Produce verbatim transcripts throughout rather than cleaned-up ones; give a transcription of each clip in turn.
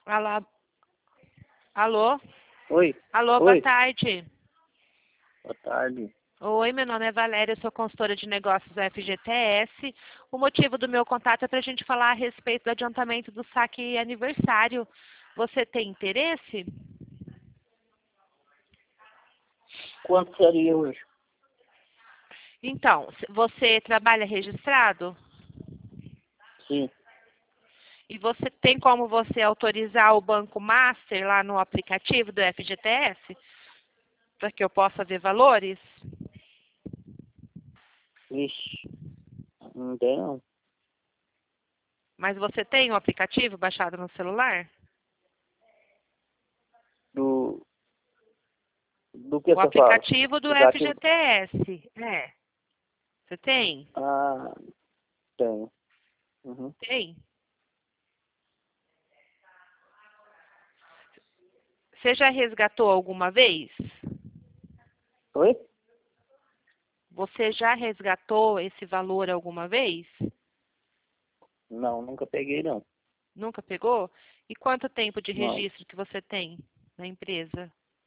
Alô? Alô? Oi, Alô, boa oi, tarde. boa tarde. Oi, meu nome é Valéria, eu sou consultora de negócios da F G T S. O motivo do meu contato é para a gente falar a respeito do adiantamento do saque aniversário. Você tem interesse? Quanto seria hoje? Então, se- você trabalha registrado? Sim, E você tem como você autorizar o Banco Master lá no aplicativo do F G T S? Para que eu possa ver valores? vixe, não tem não. Mas você tem o aplicativo baixado no celular? Do, do que O você fala? aplicativo do Aplicativo? F G T S. É. Você tem? Ah, tenho. Uhum. Tem. Você já resgatou alguma vez? Oi? Você já resgatou esse valor alguma vez? Não, nunca peguei não. Nunca pegou? E quanto tempo de Não, registro que você tem na empresa?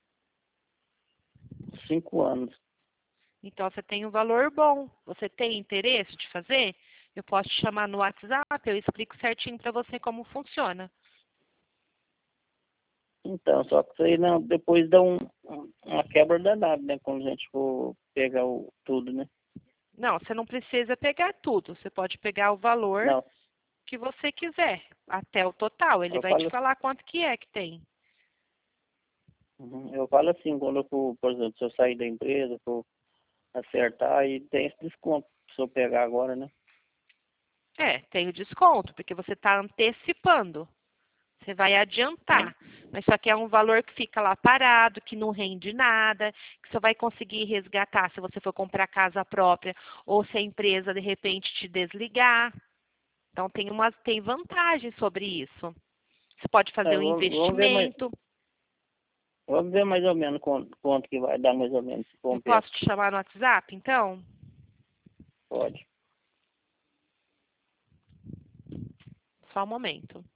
cinco anos. Então você tem um valor bom. Você tem interesse de fazer? Eu posso te chamar no WhatsApp, eu explico certinho para você como funciona. Então, só que isso aí não, depois dá um, um- uma quebra danada, né? Quando a gente for pegar o, tudo, né? Não, você não precisa pegar tudo. Você pode pegar o valor Não, que você quiser, até o total. Ele eu vai te falo, falar quanto que é que tem. uhum, eu falo assim, quando eu for, por exemplo, se eu sair da empresa, for acertar, e tem esse desconto se eu pegar agora, né? É, tem o desconto, porque você está antecipando. Você vai Hum. adiantar. Mas só que é um valor que fica lá parado, que não rende nada, que você vai conseguir resgatar se você for comprar casa própria ou se a empresa de repente te desligar. Então tem uma, tem vantagem sobre isso. Você pode É, fazer um vamos, vamos ver mais, investimento. vamos ver mais ou menos quanto, quanto que vai dar mais ou menos, se Eu compensa. posso te chamar no WhatsApp, então? Pode. Só um momento.